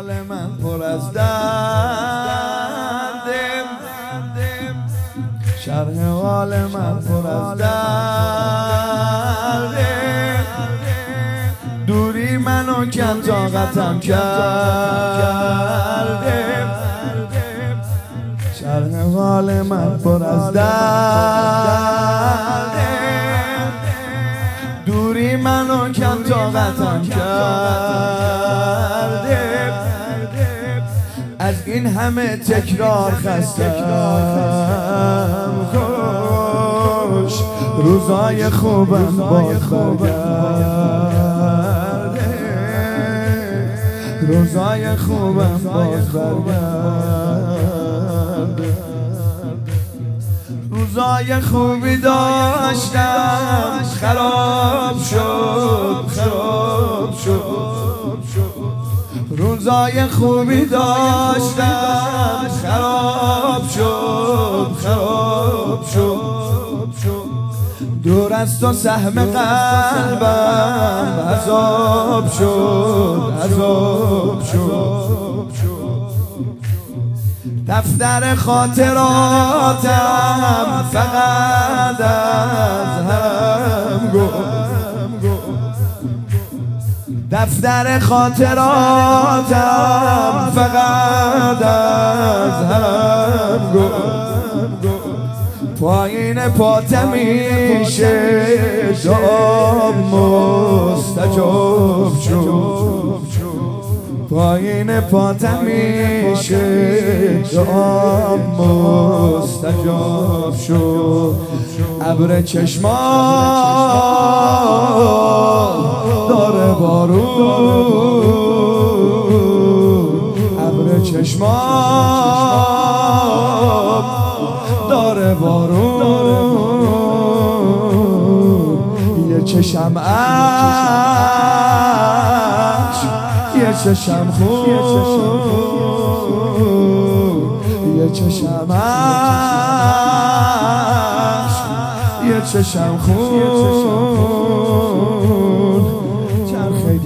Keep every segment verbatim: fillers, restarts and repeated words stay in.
حال من پر از درد، شرح حال من پر از درد، دوری منو کم طاقتم کرده، شرح حال من پر از درد، دوری منو کم طاقتم کرده، از این همه تکرار خستم، خوش روزای خوبم باز برگرده، روزای خوبم باز برگرده، روزای خوبی داشتم خراب شد، خراب شد، روزای خوبی داشتم خراب شد، خراب شد، دور از تو سهم قلبم عذاب شد، عذاب شد، دفتر خاطراتم فقط از هم گفت، دفتر خاطراتم فقط از هم گفت، پایین پاتم میشه دعام مستجاب شد، پایین پاتم میشه دعام مستجاب شد، ابر چشمام داره بارون، ابر چشمام داره بارون، یه چشم عشق، یه چشم خون، یه چشم عشق، یه چشم خون، چرخ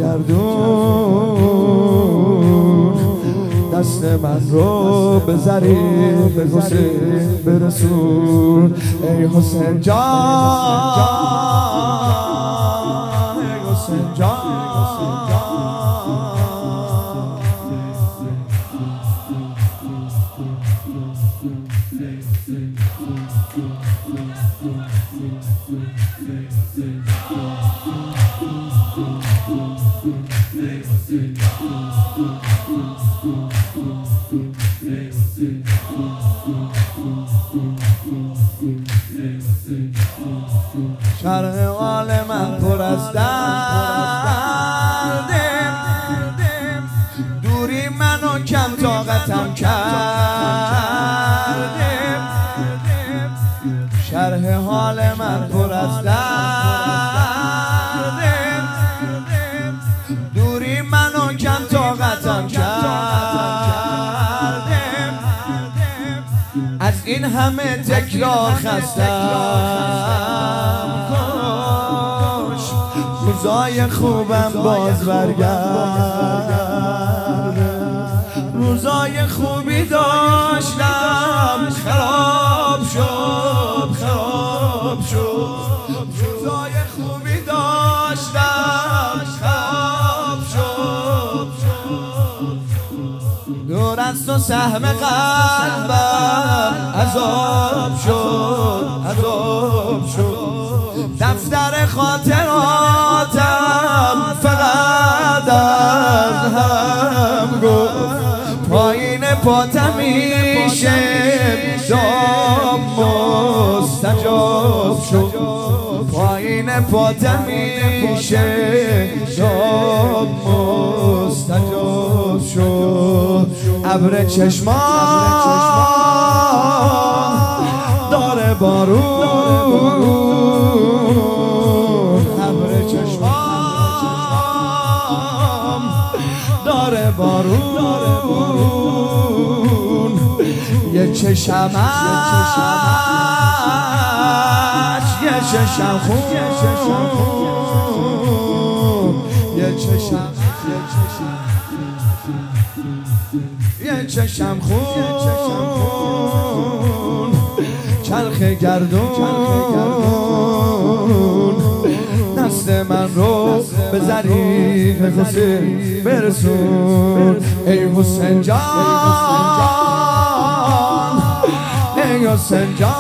گردون، دست من رو به ظریف حسین برسون، ای حسین جان، ای حسین جان، شرح حال من پر از درد، دوری منو کم طاقتم کرده، شرح حال من پر از درد، دوری منو کم طاقتم کرده، از این همه تکرار خستم، روزای خوبم باز برگرده، روزای خوبی داشتم خراب شد، خراب شد، روزای خوبی داشتم خراب شد، دور از تو سهم قلبم عذاب شد، عذاب شد، دفتر خاطراتم فقط از هم گفت، پایین پاتم میشه دعام مستجاب شد، پایین پاتم میشه دعام مستجاب شد، ابر چشمام داره بارون، ابر چشمام داره بارون، یه چشم عشق، یه چشم خون، یه چشم چشم خون چرخ گردون دست من رو به ظریف حسین برسون ای حسین جان ای حسین جان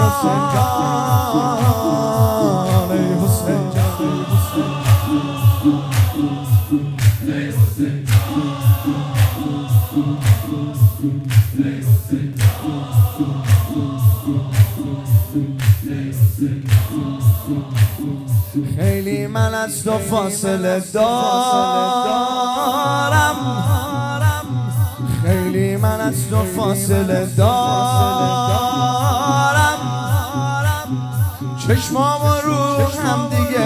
ای حسین جان خیلی من از تو فاصله دارم خیلی من از تو فاصله دارم چشمامو رو هم دیگه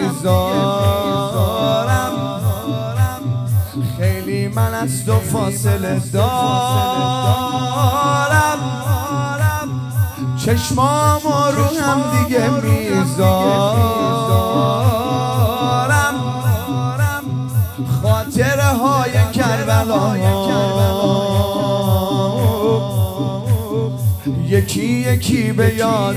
میذارم خیلی من از تو فاصله دارم چشمامو رو هم دیگه میذارم خاطره های کربلا یکی یکی به یاد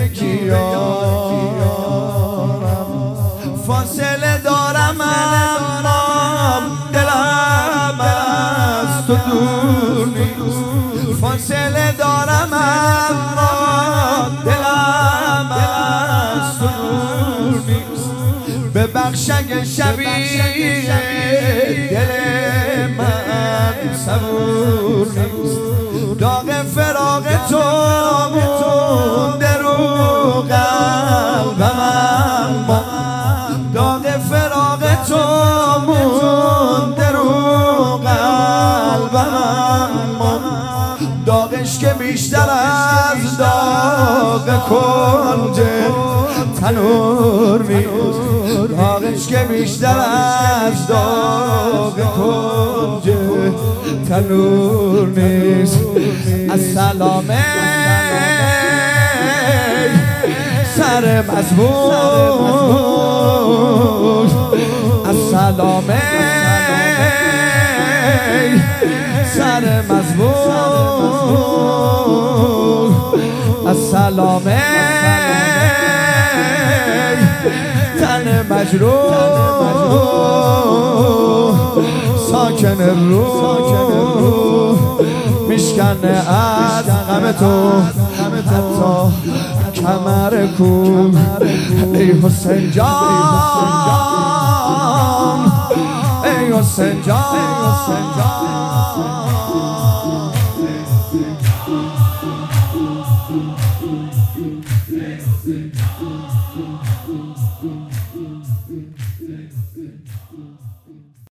میارم فاصله دارم اما دلم از تو دور نیست فاصله دارم اما دلم از تو دور نیست ببخش اگه شبیه دل من صبور نیست داغ فراق تو مونده رو قلبم اما داغ فراق تو مونده رو قلبم اما داغش که بیشتر از داغ کنج تنور نیست داغش که بیشتر از داغ کنج تنور نیست السلامه سر مزبور السلامه سر مزبور السلامه تن مجروح ساکن روح میشکنه از غم تو حتی کمر کوم ای حسین جان ای حسین جان